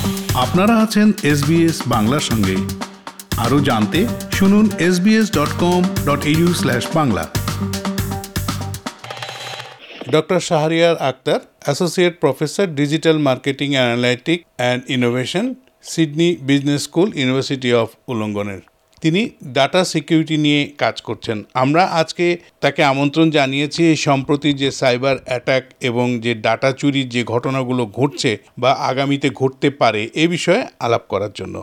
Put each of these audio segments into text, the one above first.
আপনারা আছেন SBS বাংলার সঙ্গে। আরও জানতে শুনুন sbs.com.au/বাংলা। Doctor Shahriar Akhtar, associate professor, digital marketing analytics and innovation, Sydney business school, university of উলঙ্গনের। তিনি ডাটা সিকিউরিটি নিয়ে কাজ করছেন। আমরা আজকে তাকে আমন্ত্রণ জানিয়েছি এই সম্প্রতি যে সাইবার অ্যাটাক এবং যে ডাটা চুরির যে ঘটনাগুলো ঘটছে বা আগামীতে ঘটতে পারে এ বিষয়ে আলাপ করার জন্য।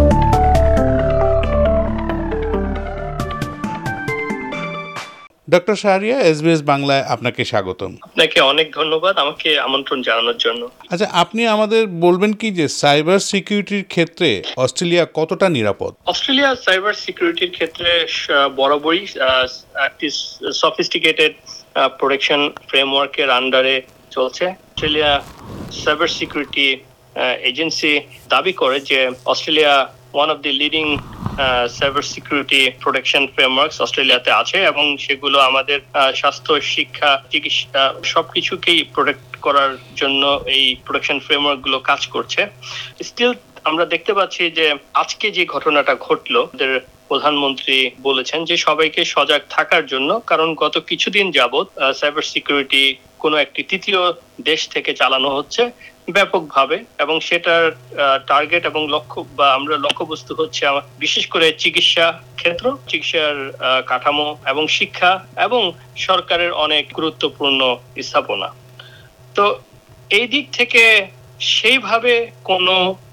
ডক্টর শাহরিয়ার, SBS বাংলায় আপনাকে স্বাগতম। আপনাকে অনেক ধন্যবাদ আমাকে আমন্ত্রণ জানানোর জন্য। আচ্ছা, আপনি আমাদের বলবেন কি যে সাইবার সিকিউরিটির ক্ষেত্রে অস্ট্রেলিয়া কতটা নিরাপদ? অস্ট্রেলিয়া সাইবার সিকিউরিটির ক্ষেত্রে বরাবরই একটি সফিস্টিকেটেড প্রোটেকশন ফ্রেমওয়ার্কের আন্ডারে চলছে। অস্ট্রেলিয়া সাইবার সিকিউরিটি এজেন্সি দাবি করে যে Australia one of the leading cyber security protection frameworks অস্ট্রেলিয়াতে আছে এবং সেগুলো আমাদের স্বাস্থ্য, শিক্ষা, চিকিৎসা সবকিছুকেই প্রোটেক্ট করার জন্য এই প্রোটেকশন ফ্রেমওয়ার্ক গুলো কাজ করছে। স্টিল আমরা দেখতে পাচ্ছি যে আজকে যে ঘটনাটা ঘটলো, আমাদের প্রধানমন্ত্রী বলেছেন যে সবাইকে সজাগ থাকার জন্য, কারণ গত কিছুদিন যাবত সাইবার সিকিউরিটি কোনো একটি তৃতীয় দেশ থেকে চালানো হচ্ছে ব্যাপকভাবে এবং সেটার টার্গেট এবং লক্ষ্য বা আমরা লক্ষ্যবস্তু হচ্ছে বিশেষ করে চিকিৎসা ক্ষেত্র, চিকিৎসার কাঠামো এবং শিক্ষা এবং সরকারের অনেক গুরুত্বপূর্ণ স্থাপনা। তো এই দিক থেকে সেইভাবে কোনো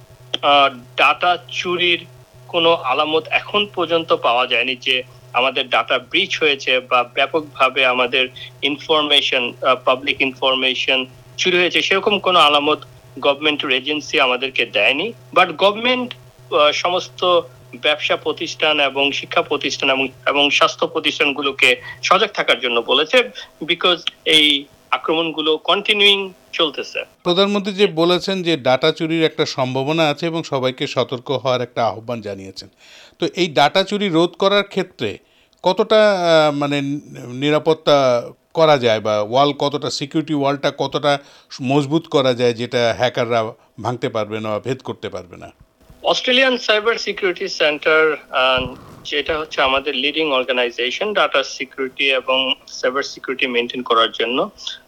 ডাটা চুরির কোনো আলামত এখন পর্যন্ত পাওয়া যায়নি যে আমাদের ডাটা ব্রিচ হয়েছে বা ব্যাপকভাবে আমাদের ইনফরমেশন, পাবলিক ইনফরমেশন চুরি হয়েছে, সেরকম কোনো আলামত গভর্নমেন্টের এজেন্সি আমাদেরকে দেয়নি। বাট গভর্নমেন্ট সমস্ত ব্যবসা প্রতিষ্ঠান এবং শিক্ষা প্রতিষ্ঠান এবং স্বাস্থ্য প্রতিষ্ঠানগুলোকে সজাগ থাকার জন্য বলেছে, বিকজ এই আক্রমণগুলো কন্টিনিউইং চলতেছে। প্রধানমন্ত্রী যে বলেছেন যে ডাটা চুরির একটা সম্ভাবনা আছে এবং সবাইকে সতর্ক হওয়ার একটা আহ্বান জানিয়েছেন, তো এই ডাটা চুরি রোধ করার ক্ষেত্রে কতটা নিরাপত্তা করা যায় বা কতটা সিকিউরিটি ওয়ালটা কতটা মজবুত করা যায় যেটা হ্যাকাররা ভাঙতে পারবে না, ভেদ করতে পারবে না? অস্ট্রেলিয়ান সাইবার সিকিউরিটি সেন্টার, যেটা হচ্ছে আমাদের লিডিং অর্গানাইজেশন ডাটা সিকিউরিটি এবং সাইবার সিকিউরিটি মেনটেন করার জন্য,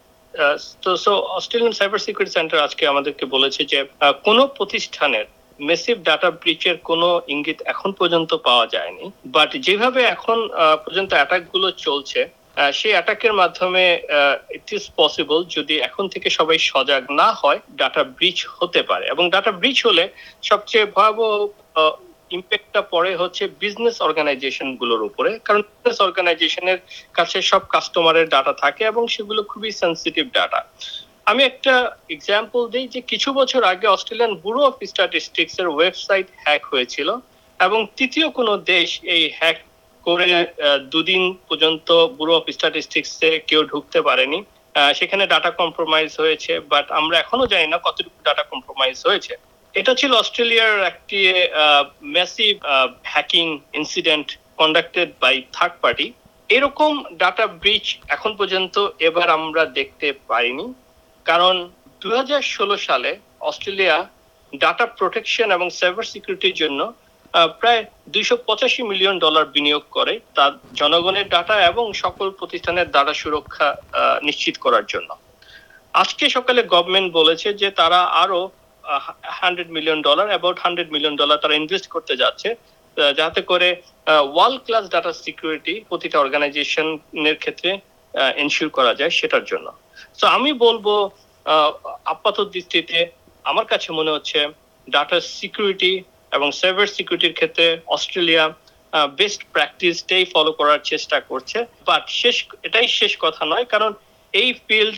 তো অস্ট্রেলিয়ান সাইবার সিকিউরিটি সেন্টার আজকে আমাদেরকে বলেছে যে কোনো প্রতিষ্ঠানের মেসিভ ডাটা ব্রিচের কোনো ইঙ্গিত এখন পর্যন্ত পাওয়া যায়নি। বাট যেভাবে এখন পর্যন্ত অ্যাটাক গুলো চলছে, সেই অ্যাটাকের মাধ্যমে ইট ইজ পসিবল, যদি এখন থেকে সবাই সজাগ না হয়, ডাটা ব্রিচ হতে পারে। এবং ডাটা ব্রিচ হলে সবচেয়ে ভয়াবহ ইম্প্যাক্টটা পড়ে হচ্ছে বিজনেস অর্গানাইজেশন গুলোর উপরে, কারণ বিজনেস অর্গানাইজেশনের কাছে সব কাস্টমারের ডাটা থাকে এবং সেগুলো খুবই সেনসিটিভ ডাটা। আমি একটা এক্সাম্পল দিই যে কিছু বছর আগে অস্ট্রেলিয়ান ব্যুরো অফ স্ট্যাটিস্টিক্স এর ওয়েবসাইট হ্যাক হয়েছিল এবং তৃতীয় কোনো দেশ এই হ্যাক করে দুদিন পর্যন্ত ব্যুরো অফ স্ট্যাটিস্টিক্স এ কেউ ঢুকতে পারেনি। সেখানে ডাটা কম্প্রোমাইজ হয়েছে, বাট আমরা এখনো জানি না কতটুকু ডাটা কম্প্রোমাইজ হয়েছে। এটা ছিল অস্ট্রেলিয়ার একটি massive hacking incident conducted by third party. এরকম ডাটা ব্রিচ এখন পর্যন্ত এবার আমরা দেখতে পাইনি, কারণ 2016 সালে অস্ট্রেলিয়া ডাটা প্রোটেকশন এবং সাইবার সিকিউরিটির জন্য প্রায় $285 মিলিয়ন বিনিয়োগ করে তার জনগণের ডাটা এবং সকল প্রতিষ্ঠানের ডাটা সুরক্ষা নিশ্চিত করার জন্য। আজকে সকালে গভর্নমেন্ট বলেছে যে তারা আরো $100 মিলিয়ন, অ্যাবাউট $100 মিলিয়ন তারা ইনভেস্ট করতে যাচ্ছে, যাতে করে ওয়ার্ল্ড ক্লাস ডাটা সিকিউরিটি প্রতিটা অর্গানাইজেশনের ক্ষেত্রে এনশিওর করা যায় সেটার জন্য। তো আমি বলবো আপাতত দৃষ্টিতে আমার কাছে মনে হচ্ছে ডাটা সিকিউরিটি এবং সাইবার সিকিউরিটির ক্ষেত্রে অস্ট্রেলিয়া বেস্ট প্র্যাকটিসটাই ফলো করার চেষ্টা করছে। বাট এটাই শেষ কথা নয়, কারণ এই ফিল্ড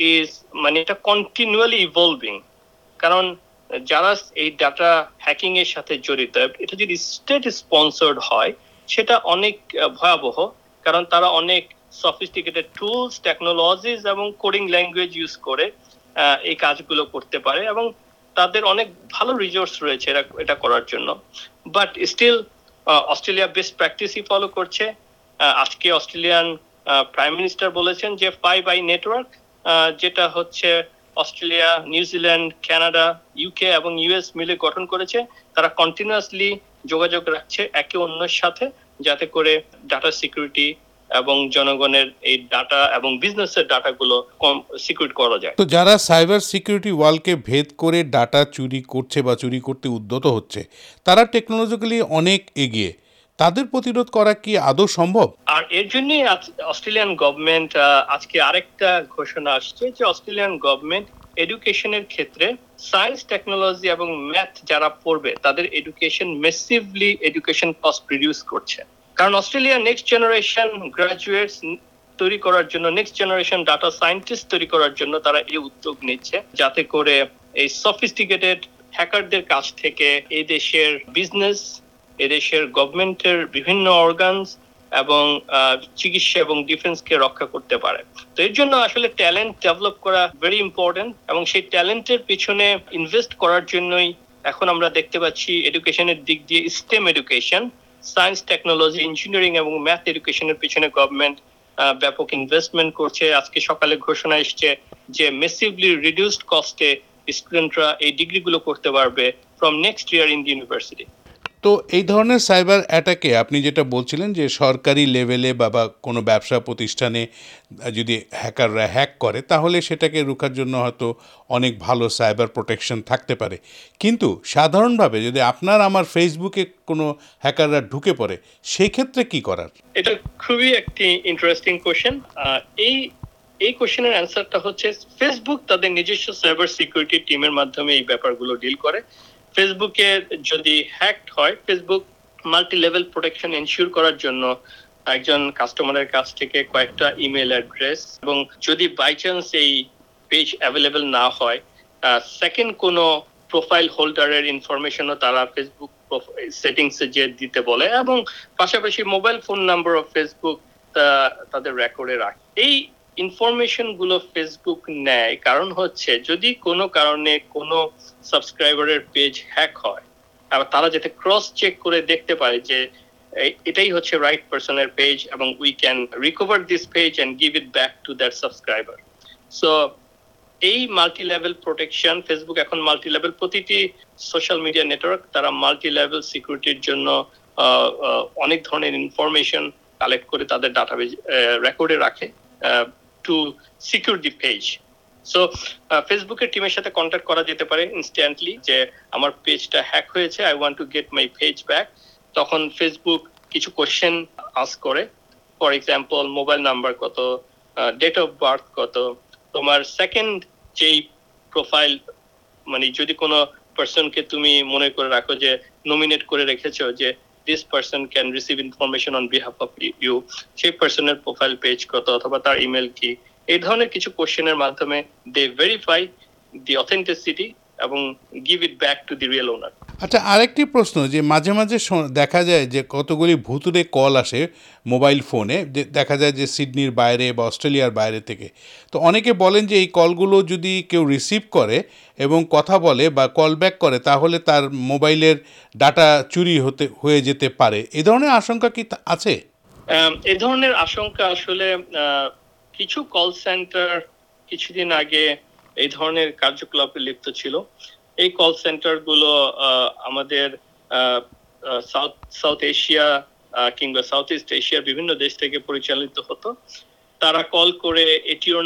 এটা কন্টিনিউয়ালি ইভলভিং। কারণ যারা এই ডাটা হ্যাকিং এর সাথে জড়িত, এটা যদি স্টেট স্পন্সর্ড হয় সেটা অনেক ভয়াবহ, কারণ তারা অনেক সফিস্টিকেটেড টুলস, টেকনোলজিস এবং কোডিং ল্যাঙ্গুয়েজ ইউজ করে এই কাজগুলো করতে পারে এবং তাদের অনেক ভালো রিসোর্স রয়েছে এটা করার জন্য। বাট স্টিল অস্ট্রেলিয়া বেস্ট প্র্যাকটিসই ফলো করছে। আজকে অস্ট্রেলিয়ান প্রাইম মিনিস্টার বলেছেন যে 5i নেটওয়ার্ক, যেটা হচ্ছে অস্ট্রেলিয়া, নিউজিল্যান্ড, কানাডা, ইউকে এবং ইউএস মিলে গঠন করেছে। তারা কন্টিনিউয়াসলি যোগাযোগ রাখছে একে অন্যের সাথে, যাতে করে ডাটা সিকিউরিটি এবং জনগণের এই ডাটা এবং বিজনেসের ডাটাগুলো সিকিউর করা যায়। তো যারা সাইবার সিকিউরিটি ওয়ালকে ভেদ করে ডাটা চুরি করছে বা চুরি করতে উদ্যত হচ্ছে, তারা টেকনোলজিক্যালি অনেক এগিয়ে, তাদের প্রতিরোধ করা কি আদৌ সম্ভব? আর এর জন্যই অস্ট্রেলিয়ান গভর্নমেন্ট আজকে আরেকটা ঘোষণা আসছে যে অস্ট্রেলিয়ান গভর্নমেন্ট এডুকেশনের ক্ষেত্রে সায়েন্স, টেকনোলজি এবং ম্যাথ যারা পড়বে তাদের education massively education cost reduce করছে। কারণ অস্ট্রেলিয়া নেক্সট জেনারেশন গ্রাজুয়েটস তৈরি করার জন্য, নেক্সট জেনারেশন ডাটা সায়েন্টিস্ট তৈরি করার জন্য তারা এই উদ্যোগ নিচ্ছে, যাতে করে এই সফিস্টিকেটেড হ্যাকারদের কাছ থেকে এই দেশের বিজনেস, এদেশের গভর্নমেন্টের বিভিন্ন অর্গানস এবং চিকিৎসা এবং ডিফেন্সকে রক্ষা করতে পারে। তো এর জন্য আসলে ট্যালেন্ট ডেভেলপ করা ভেরি ইম্পর্টেন্ট, এবং সেই ট্যালেন্টের পিছনে ইনভেস্ট করার জন্যই এখন আমরা দেখতে পাচ্ছি এডুকেশনের দিক দিয়ে STEM education, science, technology, engineering এবং ম্যাথ এডুকেশনের পিছনে গভর্নমেন্ট ব্যাপক ইনভেস্টমেন্ট করছে। আজকে সকালে ঘোষণা এসছে যে মেসিভলি রিডিউসড কস্টে স্টুডেন্টরা এই ডিগ্রিগুলো করতে পারবে from next year in the university. তো এই ধরনের সাইবার অ্যাটাকে আপনি যেটা বলছিলেন যে সরকারি লেভেলে বা কোনো ব্যবসা প্রতিষ্ঠানে যদি হ্যাকাররা হ্যাক করে, তাহলে সেটাকে রোখার জন্য হয়তো অনেক ভালো সাইবার প্রোটেকশন থাকতে পারে। কিন্তু সাধারণভাবে যদি আপনার আমার ফেসবুকে কোনো হ্যাকাররা ঢুকে পড়ে, সেই ক্ষেত্রে কি করার? এটা খুবই একটি ইন্টারেস্টিং কোশ্চেন। এই কোশ্চেনের অ্যান্সারটা হচ্ছে ফেসবুক তাদের নিজস্ব সাইবার সিকিউরিটি টিমের মাধ্যমে এই ব্যাপারগুলো ডিল করে। ফেসবুকে যদি হ্যাকড হয়, Facebook multi level protection ensure করার জন্য একজন কাস্টমারের কাছ থেকে কয়েকটা ইমেল অ্যাড্রেস, এবং যদি বাই চান্স এই পেজ অ্যাভেলেবল না হয়, সেকেন্ড কোনো প্রোফাইল হোল্ডারের ইনফরমেশনও তারা ফেসবুক সেটিংসে যে দিতে বলে, এবং পাশাপাশি mobile phone number of Facebook তাদের রেকর্ডে রাখে। এই ইনফরমেশন গুলো ফেসবুক নেয় কারণ হচ্ছে যদি কোনো কারণে কোনো সাবস্ক্রাইবারের পেজ হ্যাক হয়, আর তারা যাতে ক্রস চেক করে দেখতে পারে যে এটাই হচ্ছে রাইট পারসনের পেজ, এবং we can recover this page and give it back to that subscriber. So এই মাল্টি লেভেল প্রোটেকশন, ফেসবুক এখন মাল্টি লেভেল, প্রতিটি সোশ্যাল মিডিয়া নেটওয়ার্ক তারা মাল্টি লেভেল সিকিউরিটির জন্য অনেক ধরনের ইনফরমেশন কালেক্ট করে তাদের ডাটাবেজ রেকর্ডে রাখে to secure the page. So ফেসবুকের টিমের সাথে কন্ট্যাক্ট করা যেতে পারে ইনস্ট্যান্টলি যে আমার পেজটা হ্যাক হয়েছে, I want to get my page back. তখন ফেসবুক কিছু কোশ্চেন আস্ক করে, ফর এক্সাম্পল মোবাইল নাম্বার কত, ডেট অফ বার্থ কত, তোমার সেকেন্ড যেই প্রোফাইল, মানে যদি কোনো পার্সনকে তুমি মনে করে রাখো যে নমিনেট করে রেখেছো যে this person can receive information on behalf of you, সেই পার্সনের প্রোফাইল পেজ কত অথবা তার ইমেল কি, এই ধরনের কিছু কোশ্চেনের মাধ্যমে দে ভেরিফাই দি অথেন্টিসিটি এবং give it back to the real owner. আচ্ছা, আরেকটি প্রশ্ন, যে মাঝে মাঝে দেখা যায় যে কতগুলি ভুতুরে কল আসে মোবাইল ফোনে, যে দেখা যায় যে সিডনির বাইরে বা অস্ট্রেলিয়ার বাইরে থেকে। তো অনেকে বলেন যে এই কলগুলো যদি কেউ রিসিভ করে এবং কথা বলে বা কল ব্যাক করে, তাহলে তার মোবাইলের ডাটা চুরি হয়ে যেতে পারে। এই ধরনের আশঙ্কা কি আছে? এই ধরনের আশঙ্কা আসলে কিছু কল সেন্টার কিছুদিন আগে এই ধরনের কার্যকলাপে লিপ্ত ছিল। এই কল সেন্টার গুলো আমাদের সাউথ এশিয়া কিংবা সাউথ ইস্ট এশিয়ার বিভিন্ন দেশ থেকে পরিচালিত হতো। তারা কল করে এটিওর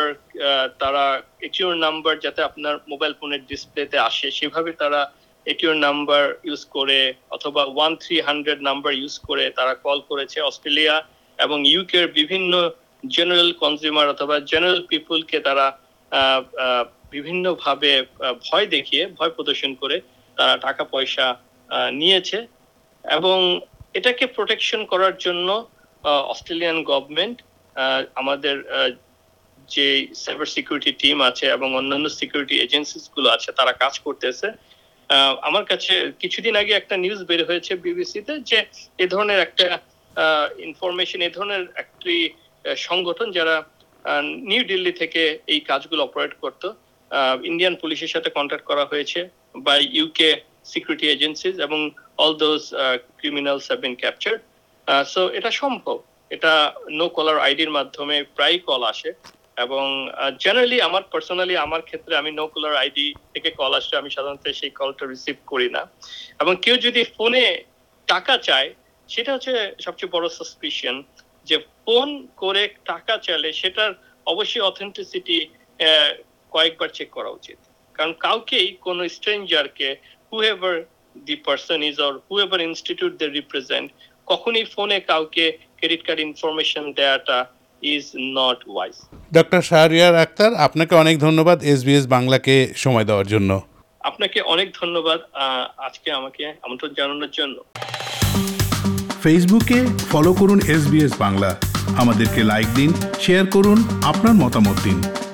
নাম্বার যাতে আপনার মোবাইল ফোনের ডিসপ্লেতে আসে সেভাবে তারা এটিওর নাম্বার ইউজ করে অথবা 1300 নাম্বার ইউজ করে তারা কল করেছে অস্ট্রেলিয়া এবং ইউকের বিভিন্ন জেনারেল কনজিউমার অথবা জেনারেল পিপলকে তারা বিভিন্ন ভাবে ভয় দেখিয়ে, ভয় প্রদর্শন করে তারা টাকা পয়সা নিয়েছে। এবং এটাকে প্রোটেকশন করার জন্য অস্ট্রেলিয়ান গভর্নমেন্ট আমাদের যে সাইবার সিকিউরিটি টিম আছে এবং অন্যান্য সিকিউরিটি এজেন্সিস গুলো আছে তারা কাজ করতেছে। আমার কাছে কিছুদিন আগে একটা নিউজ বের হয়েছে বিবিসিতে যে এই ধরনের একটা ইনফরমেশন, এই ধরনের একটি সংগঠন যারা নিউ দিল্লি থেকে এই কাজগুলো অপারেট করত, ইন্ডিয়ান পুলিশের সাথে কন্ট্যাক্ট করা হয়েছে বাই ইউকে সিকিউরিটি এজেন্সিজ এবং all those criminals have been captured. So এটা সম্ভব, এটা নো কলার আইডির মাধ্যমে প্রায় কল আসে এবং জেনারেলি আমার পার্সোনালি আমার ক্ষেত্রে আমি নো কলার আইডি থেকে কল আসলে আমি সাধারণত সেই কলটা রিসিভ করি না। এবং কেউ যদি ফোনে টাকা চায় সেটা হচ্ছে সবচেয়ে বড় সাসপিশন, যে ফোন করে টাকা চাইলে সেটার অবশ্যই অথেন্টিসিটি কয়েকবার চেক করা উচিত। কারণ কাউকেই কোনো স্ট্রেঞ্জারকে whoever the person is or whoever institute they represent কখনই ফোনে কাউকে ক্রেডিট কার্ড ইনফরমেশন দেওয়াটা is not wise. Doctor Shahriar Akter, আপনাকে অনেক ধন্যবাদ SBS বাংলাকে সময় দেওয়ার জন্য। আপনাকে অনেক ধন্যবাদ আজকে আমাকে আমন্ত্রণ জানানোর জন্য। ফেসবুকে ফলো করুন SBS বাংলা, আমাদেরকে লাইক দিন, শেয়ার করুন, আপনার মতামত দিন।